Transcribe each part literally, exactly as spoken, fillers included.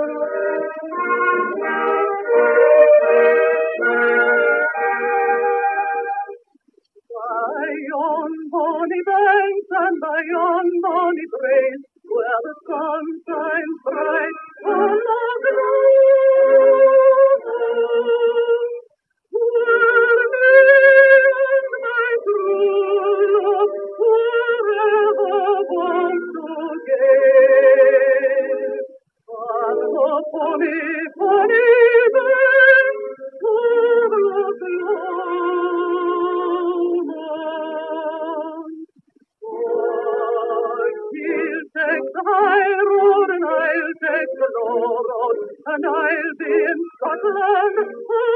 yon bonny banks and by yon bonny braes, where the sun shines bright on the ground, where me and my true love forever want to gaze. On the bonny, bonny banks of Loch Lomond. He'll take the high road and I'll take the low road, and I'll be in Scotland a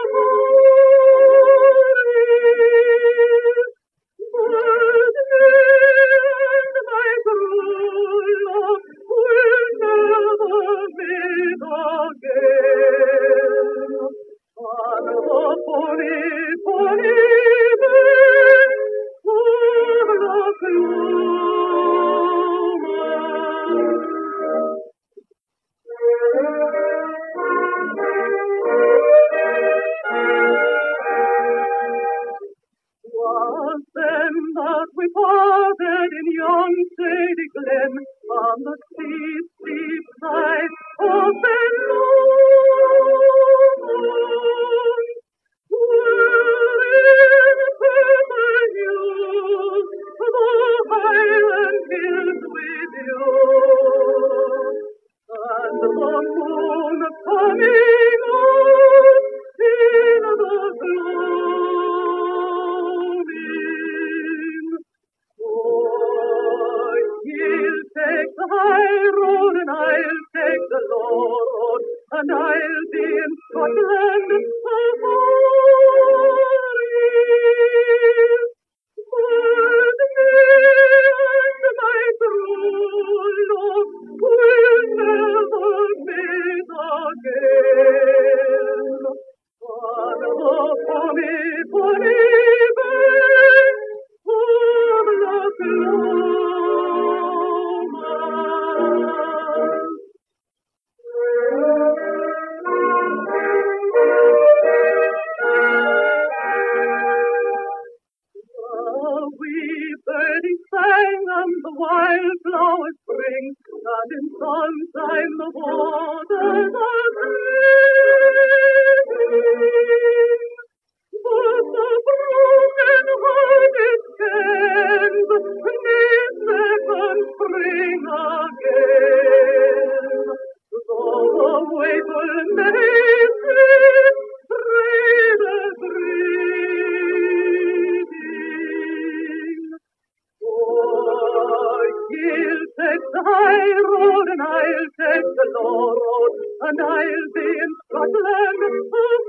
But me and my true love will never meet again. On the bonny, bonny banks of Loch Lomond. Was then that we parted in yon shady glen on the steep, steep side of Ben Lomond, where in purple hues the Highland hills with you, and the moon coming up in the gloaming. Oh, he'll take the high road and I'll take the low road, and I'll be in Scotland a But me and my true love will never meet again. On the bonny, bonny banks of Loch Lomond. The wee birdie sang and the wild flowers spring, and in sunshine the waters are green. But the broken-hearted can't need second spring again. Though the wayward nations trade a greeting. Oh, he'll take the high road and I'll take the low road, and I'll be in Scotland a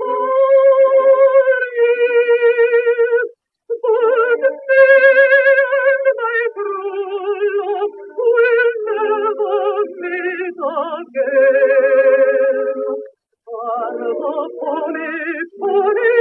more years. But me and my true love will never meet again. On the bonny, bonny